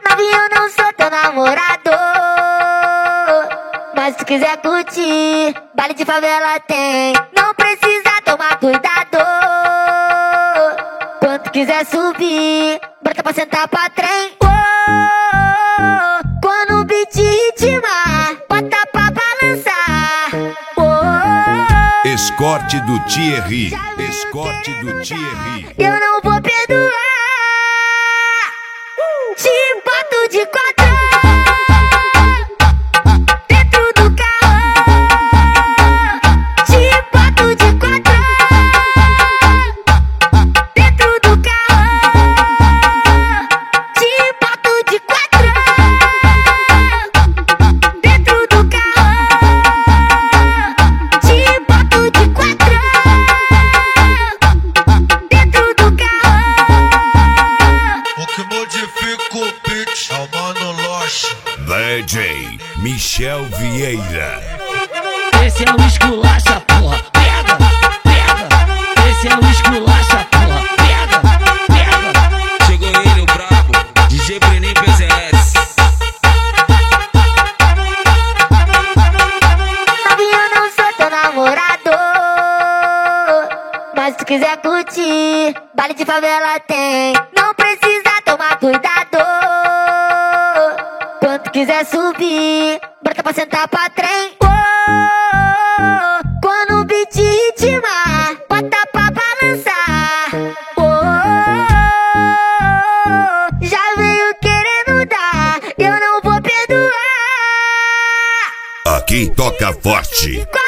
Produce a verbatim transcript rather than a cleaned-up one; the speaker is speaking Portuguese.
Novinho, eu não sou teu namorado, mas se tu quiser curtir, baile de favela tem. Não precisa tomar cuidado. Quando tu quiser subir, brota pra sentar pra trem. Oh, quando o beat ritmar, bota pra balançar. Oh, Escorte do Thierry, escorte do Thierry. eu não vou perdoar. Te boto de quatro dentro do carro. Te boto de quatro dentro do carro. Te boto de quatro dentro do carro. Te boto de quatro dentro do carro. O que modifica o beat é o Mano Loche. D J Michel Vieira. Esse é o esculacha, porra. Pega, pega. Esse é o esculacha, porra. Pega, pega. Chegou ele, o brabo, D J Brenin P Z S. Novinho, eu não sou teu namorado, mas se tu quiser curtir, baile de favela tem. Não precisa tomar cuidado. Quando tu quiser subir, brota pra sentar pra trem. Oh, quando o beat ritmar, bota pra balançar. Oh, já veio querendo dar, eu não vou perdoar. Aqui toca forte.